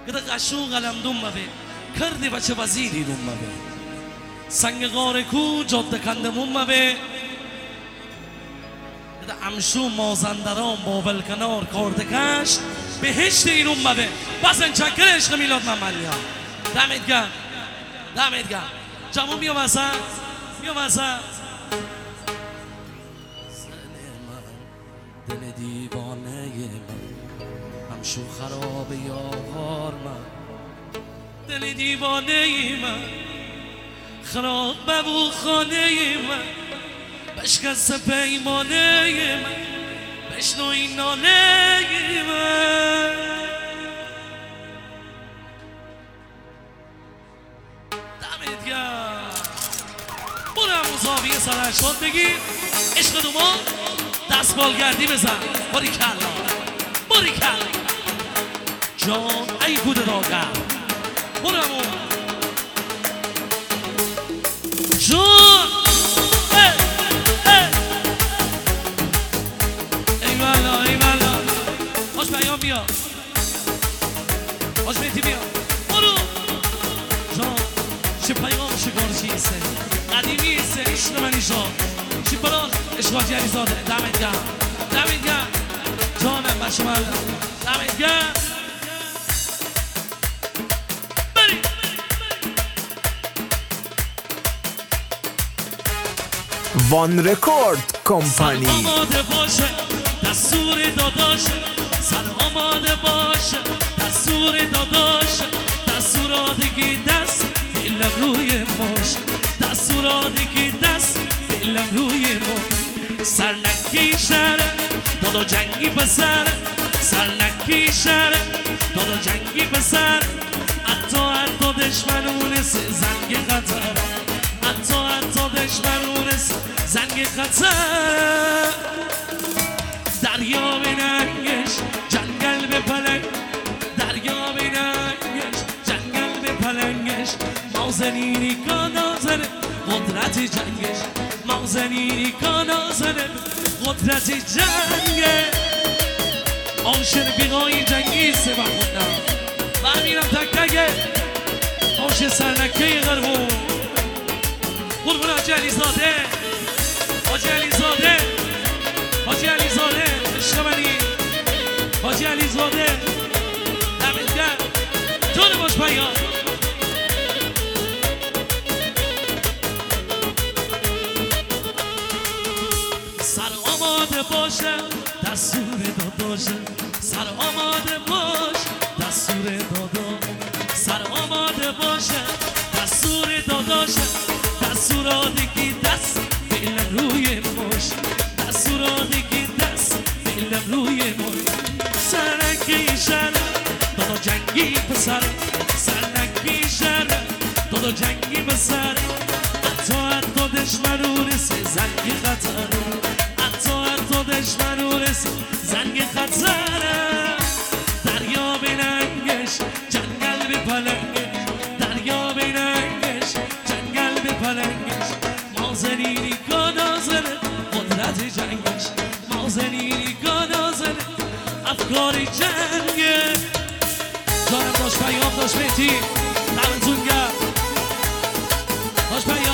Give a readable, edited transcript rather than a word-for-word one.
گده قشو قلم دوم مبه کردی بچه وزیری دوم مبه سنگ غار کو جاده کندمون مبه گده امشو مازندران بابل کنار کاردکش بهشت اینون مبه بسن چکر عشق میلاد مملی ها دمت گرم دمت گرم جمعون بیا وسط بیا وسط دل دیوانه من همشو خراب یار من دل دیوانه من خراب ببو خانه من بشکست پیمانه من بشنو این ناله من دمت گرم برو همون زاویه سرشاد بگیر عشق دوما دستبالگردی بزن باری کلا باری کلا جان ای بود راگر برمون جان ای والا ای والا خوش پیام بیا خوش بیتی بیا برو جان چه پیام شکار چیسته قدیمی ایسته عشق منی جان چی براز اشغاجی علیزاده دمت گرم دمت گرم جانم بچه من دمت گرم وان رکورد کمپانی سر آماده باشه دستور داداشه سر آماده باشه دستور داداشه دستورادگی دست فیلم روی ماش دستورادگی دست فیلم روی ماش سرنکی شهره دادا جنگی پسر سرنکی شهره دادا جنگی پسر حتی دشمنون زنگ خطر حتی دشمنون زنگ خطر دریا بیننگش جنگل به پلنگ دریا بیننگش جنگل به پلنگش مازنینی کانازنه قدرت جنگش مازنینی کانازنه قدرت جنگه آنشن بیغای جنگی سه بخوندم من میرم تک تکه آنشن سرنکه غربون قربون حاجی علیزاده حاجی علیزاده حاجی علیزاده عشق منی حاجی علیزاده دمت گرم جان باش پیام سر آماده باشه دستور داداشه سر آماده باش دستور دادا سر آماده باشه دستور داداشه دستورادگی دست فعلا روی ماش دستورادگی دست فعلا روی ماش سرنگی شهر دادا جنگی پسر سرنگی شهر دادا جنگی پسر حتی دشمنون زنگ خطر حتی دشمنون زنگ خطر دریا بیننگش جنگل به پلنگش دریا بیننگش جنگل به پلنگش مازنینی کانازنه قدرت جنگش مازنینی کانازنه افکار جنگه جانم داشت پیام داشت بیتی دمتون گرم داشت پیام